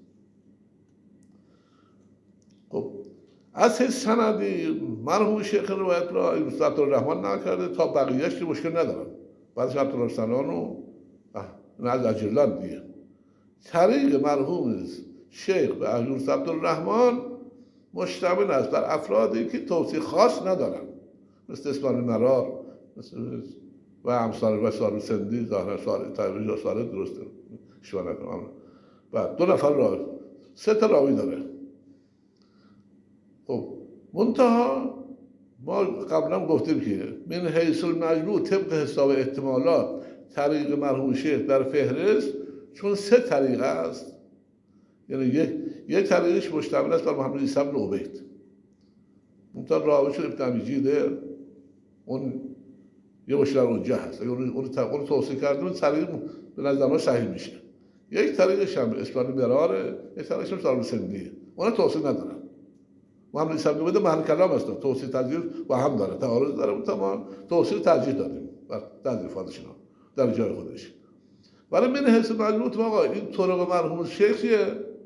خب از هیچ سندی مرحوم شیخ روایت را عبدالرحمن نقل کرده تا بقیهش که مشکل ندارن بعدش عبدالله سنان و نه از اجلان دیگه طریق مرحوم شیخ به یونس عبدالرحمن مشتمل است بر افرادی که توصیه خاص ندارن مثل اسماعیل مرار مثل و امثال و سال سندی ظاهرا سال تقریبا سال درسته شما نکنم بعد دو نفر را سه تا راوی داره. خب منتها ما قبلا گفتیم که من حیث المجموع طبق حساب احتمالات طریق مرحوم شیخ در فهرست چون سه طریق است یعنی یک یک طریقش مشتمل است بر محمد عیسی بن عبید منتها راویش ابن مجیده اون یه مشتر اونجا هست اگه اون اون توصیه کردیم طریق به نظر ما صحیح میشه. یک طریقش هم اسماعیل مراره یک طریقش هم سال سندیه اون توصیه ندارن. محمد عیسی بن عبید محل کلام است توصیه ترجیح با هم داره تعارض داره اون تمام توصیه ترجیح دادیم و تذریفاتش در جای خودش. ولی من حس مجموع آقا این طرق مرحوم شیخ چیه؟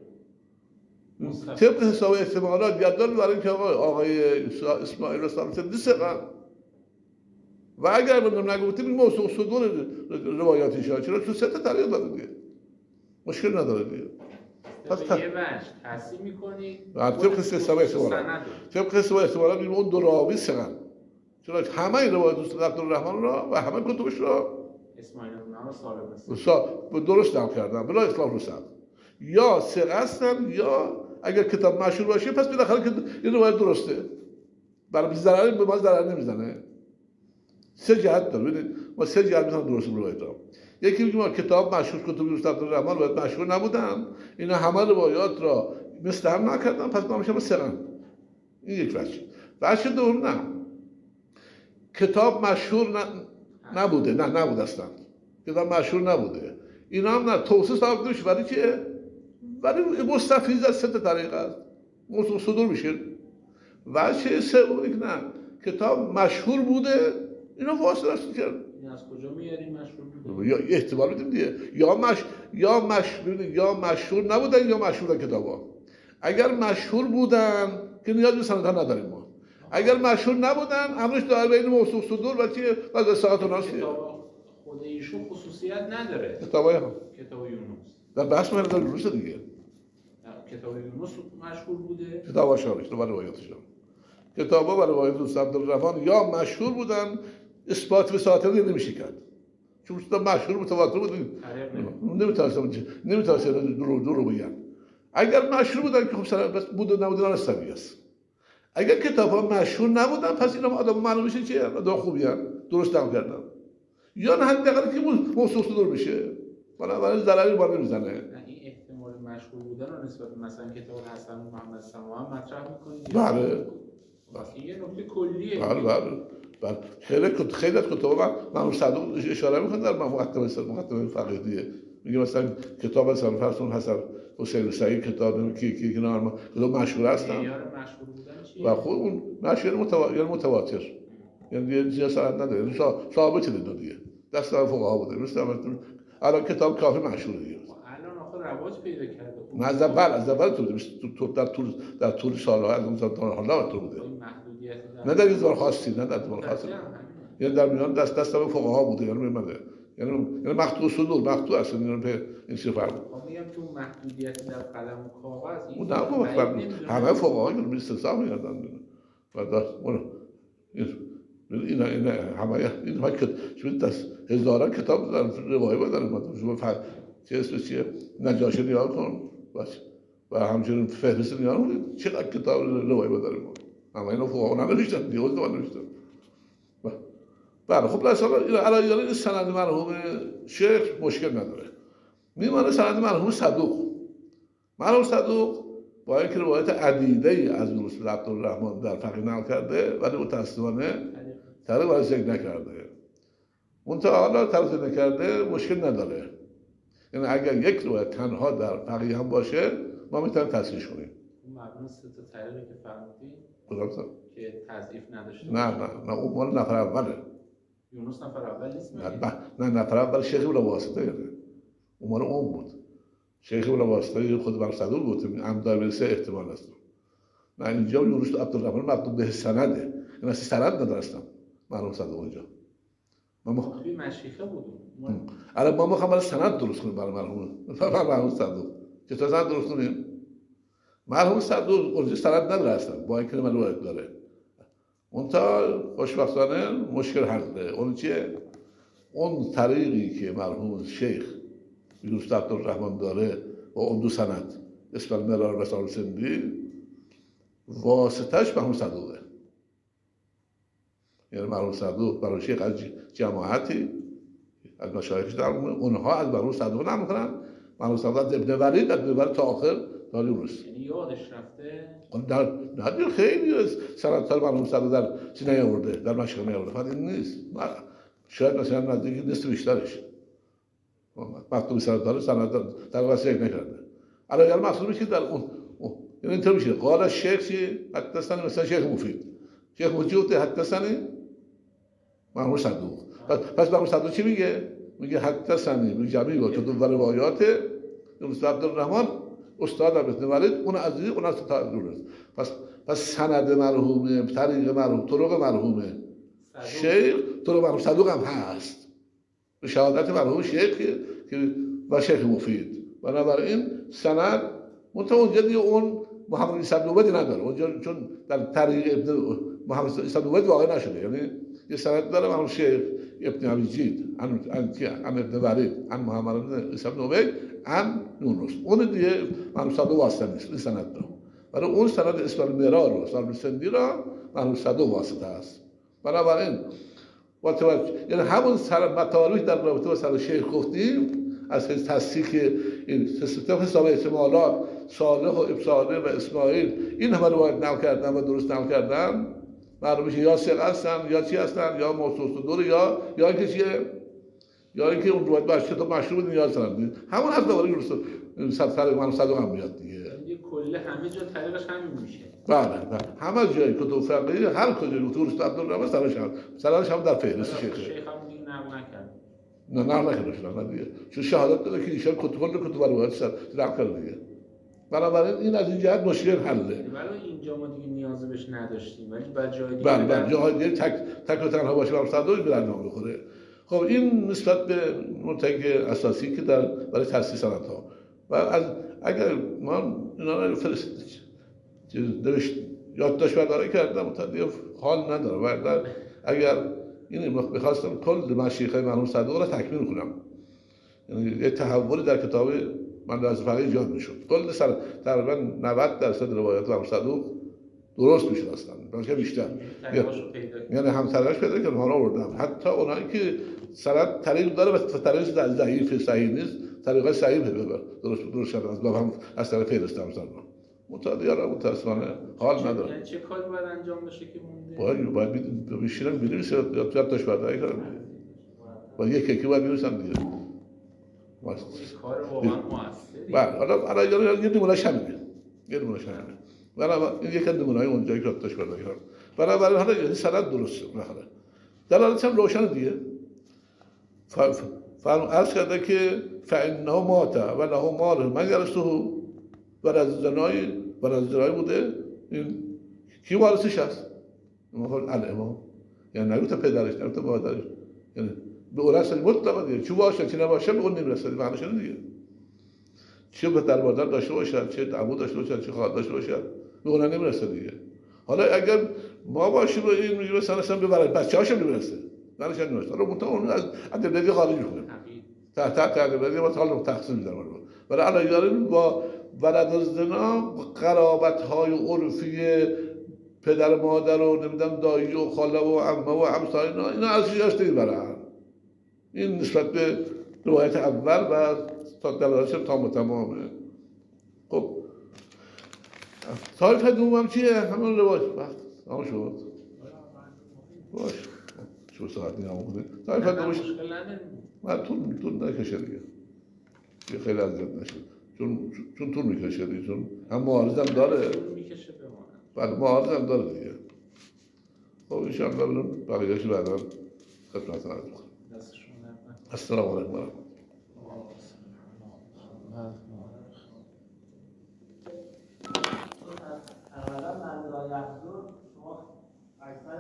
طبق حساب احتمالات یاددار برای اینکه آقا آقای اسماعیل رسال سندی ثقه و اگر بندم نگفتیم این موضوع صدور روایاتی شد چرا تو سه تا طریق داده دیگه مشکل نداره دیگه. پس یه وجه تحصیل می‌کنی طبق حساب احتمالات طبق حساب احتمالات میگم اون دو راوی ثقه چرا همه این روایات دوست عبدالرحمن را و همه کتبش را اسماعیل بن سالم درست نقل کردن بلا اختلاف رسد یا ثقه هستن یا اگر کتاب مشهور باشه پس بالاخره که این روایت درسته برای ضرری به ما ضرر نمیزنه. سه جهت داره ببینید ما سه جهت میتونم درست روایت ها یکی میگه ما کتاب مشهور کتب دوست عبدالرحمن باید مشهور نبودن اینا همه روایات را مثل هم نکردن پس ما میشه ثقه. این یک وجه. وجه دوم نه کتاب مشهور نه نبوده نه نبود اصلا کتاب مشهور نبوده. اینا هم نه توصیف ثابت نمیشه، ولی که ولی مستفیض از سه تا طریق است موضوع صدور میشه. و چه سومی که نه کتاب مشهور بوده، اینا واسطه است کرد. این از کجا میاریم مشهور بوده؟ یا احتمال بدیم دیگه، یا مش یا مشهور یا مشهور نبودن یا مشهور کتابا. اگر مشهور بودن که نیاز به سندها نداریم ما. اگر مشهور نبودن امرش داره بین موثوق صدور و چه و وساطت اوناست. کتاب خود ایشون خصوصیت نداره. کتابای هم کتاب یونس در بحث من در یونس دیگه. کتاب یونس مشهور بوده. کتاباشون رو روایاتشون. کتابا و روایات دوست عبدالرحمن یا مشهور بودن اثبات وساطت نمیشه کرد. چون کتاب مشهور متواتر بود نمیتونستم نمیتونستم درو درو بگم. اگر مشهور بودن که خب سر بس بود و نبودن استوی است. اگر کتاب‌ها مشهور نبودن پس اینا آدم معلوم میشه چیه؟ آدم خوبی ان درست نام کردن. یا نه حداقل که موثوق صدور میشه. بنابراین ضرری بار نمیزنه. این احتمال مشهور بودن رو نسبت مثلا کتاب حسن محمد سماع مطرح می‌کنید. بله. این یه نکته کلیه. بله بله. بله خیلی خیلی از کتاب من من صدوق اشاره می‌کنم در مقدمه مقدمه فقیهیه. میگه مثلا کتاب مثلا فرسون حسن حسین سعید کتاب کی کی کنار ما کتاب مشهور هستن. معیار مشهور بودن چیه؟ و خود اون مشهور متواتر یعنی متواتر. یعنی یه چیز سند نداره. یعنی ثابت دیگه دیگه. دست فقها بوده. مثلا الان کتاب کافی مشهوره دیگه. الان آخه رواج پیدا کرده. نه از اول از اول تو در طول در طول سال‌ها از اون تا حالا تو بوده. نه در یه خاصی نه در طول خاصی. یعنی در میان دست دست فقها بوده یعنی میمده. یعنی یعنی مقطوع صدور مقطوع اصلا یعنی به این چیز فرق. میگم تو محدودیت در قلم و کاغذ این نه همه فقها اینو به استثنا میادن و داشت اون اینا اینا همه این که چون دست هزاران کتاب در روایت دارن ما شما فقط چه اسمش چیه نجاشی نیا کن باشه و همچنین فهرست نیا کن چقدر کتاب روایت داریم ما همه اینا فقها ننوشتن دیوز ننوشتن بله خب مثلا این الان سند مرحوم شیخ مشکل نداره میمونه سند مرحوم صدوق مرحوم صدوق با اینکه روایت عدیده از یونس بن عبدالرحمن در فقیه نقل کرده ولی متأسفانه طریق برای ذکر نکرده منتها حالا طریق ذکر نکرده مشکل نداره یعنی اگر یک روایت تنها در فقیه هم باشه ما میتونیم تصحیح کنیم اون مبنا سه تا طریقی که فرمودی کدام که تضعیف نداشته نه نه نه اون مال نفر اوله یونس نفر اول نیست نه نه نفر اول شیخ بلا واسطه یعنی اون مال اون بود شیخ بلا واسطه خود بر صدوق گفته عمدار به سه احتمال است نه اینجا یونس عبدالرحمن مکتوب به سنده این اصلا سند نداشتم مرحوم صدوق اینجا ما مخ... مشیخه بود الان ما میخوام برای سند درست کنیم برای مرحوم برای مرحوم صدوق چطور سند درست کنیم مرحوم صدوق اونجا سند نداره اصلا با اینکه من روایت داره اون تا خوشبختانه مشکل حل ده اون چیه اون طریقی که مرحوم شیخ یونس عبدالرحمن داره با اون دو سند اسم المرار و سال سندی واسطش مرحوم صدوقه یعنی مرحوم صدوق برای شیخ از جماعتی از مشایخش در اونها از مرحوم صدوق نام میکنن مرحوم صدوق از ابن ولید از ابن ولید تا آخر تا یونس یعنی یادش رفته اون در نه خیلی از سندهای مرحوم صدوق در چی نیاورده در مشایخ نیاورده فقط این نیست شاید مثلا نزدیک نیست بیشترش مکتوب سندها سند در واسه نکرده الان اگر مقصود میشه در اون یعنی اینطور میشه قال شیخ چی حدثنی مثلا شیخ مفید شیخ مفید حدثنی مرحوم صدوق پس پس مرحوم صدوق چی میگه میگه حدثنی به جمیع کتب و روایات یونس عبدالرحمن استاد ابن ولید اون از اون از تعارض پس پس سند مرحوم طریق مرحوم طرق مرحوم شیخ طرق مرحوم صدوق هم هست به شهادت مرحوم شیخ که و شیخ مفید بنابراین سند منتها دیگه اون محمد عیسی نوبتی نداره اونجا چون در طریق ابن محمد عیسی نوبتی واقع نشده یعنی یه سند داره مرحوم شیخ ابن ابی جید عن عن عن ابن ولید عن محمد بن عیسی نوبتی عن یونس اون دیگه مرحوم صدوق واسطه نیست این سند داره برای اون سند اسم المرار رو سال سندی را مرحوم صدوق واسطه است بنابراین متوجه یعنی همون سند مطالبی در رابطه با سند شیخ گفتیم از تصدیق این سیستم حساب احتمالات صالح و ابصاره و اسماعیل این همه روایت نقل کردن و درست نقل کردن معلومه که یا ثقه هستن یا چی هستن یا موثوق صدور یا یا اینکه چیه یا اینکه اون روایت باشه کتاب مشروع بود نیاز نداره همون از دوباره درست صد صد من صد هم میاد دیگه یه کله همه جا طریقش همین میشه. بله بله همه جای کتب فقهی هر کجا دکتر استاد عبدالرحمن سرش هم سرش هم در فهرست شیخه. شیخ هم دیگه نقل نکرد. نه نه نکنه نه دیگه چون شهادت داده که ایشان کتب کل کتب روایت سر نقل کرده دیگه. بنابراین این از این جهت مشکل حله. ولی اینجا ما دیگه نیاز بهش نداشتیم ولی بعد جای دیگه بله بله جای دیگه تک تک و تنها باشه برای صدوش برنامه بخوره. خب این نسبت به منتج اساسی که در برای تأسیس سندها و از اگر ما اینا رو فرست نوشت یادداشت برداری کردم متأدی حال نداره و در اگر این بخواستم کل مشایخ مرحوم صدوق را تکمیل کنم یعنی یه تحولی در کتاب من از فقیه ایجاد میشد کل سر تقریبا نود درصد روایات مرحوم صدوق درست میشد اصلا بلکه بیشتر یعنی هم طریقش پیدا کردم ها رو آوردم حتی اونایی که سند طریق داره و طریقش ضعیف صحیح نیست طریقش صحیح ببر درست درست شد از باب هم از طریق فهرستم مثلا متأدی‌ها متأسفانه حال نداره. یعنی چه کاری باید انجام بشه که مونده؟ باید باید بشینم بنویسم یا تو داشت برداری کنم. باید یک یکی باید بنویسم دیگه. واسه کار واقعا موثری. بله حالا حالا یه نمونهش همینه. یه نمونهش همینه. برای این یک نمونه‌های اونجایی که داشت برداری کنم. برای حالا این سند درسته نخره. دلالتش هم روشن دیگه. فرم عرض کرده که فإنه مات و له مال من یرثه و از زنای و از زنای بوده این کی وارثش هست؟ مثلا الامام یعنی نگفت پدرش نگفت مادرش یعنی به ورثه مطلقا دیگه چه باشه چه نباشه به اون نمیرسه معنیش اینه دیگه چه به در مادر داشته باشه چه عمو داشته باشه چه خواهر داشته باشه به اون نمیرسه دیگه حالا اگر ما باشیم این میگه مثلا اصلا به ورثه بچه‌هاش نمیرسه معنیش نمیرسه حالا متأ اون از ادله خارج میکنه تا تا ادله ما حالا تقسیم می‌ذارم ولی الان با ولد الزنا قرابت‌های عرفی پدر مادر و نمیدونم دایی و خاله و عمه و همسایه اینا اینا از چیزاش دیگه این نسبت به روایت اول و تا دلالتش تام و تمامه. خب طایفه دوم چیه؟ همون روایت وقت تمام شد باش شو ساعت نگاه کنید طایفه دومش من طول طول نکشه دیگه یه خیلی اذیت نشد چون چون طول میکشه دیگه چون هم معارضم داره میکشه بله معارضم داره دیگه خب ان شاء الله بریم بقیه‌اش بعدا خدمت عرض می‌کنم السلام علیکم و رحمت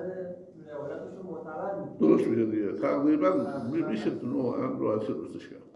درست میشه دیگه تقریبا میشه تو نوع هم رو از درستش کرد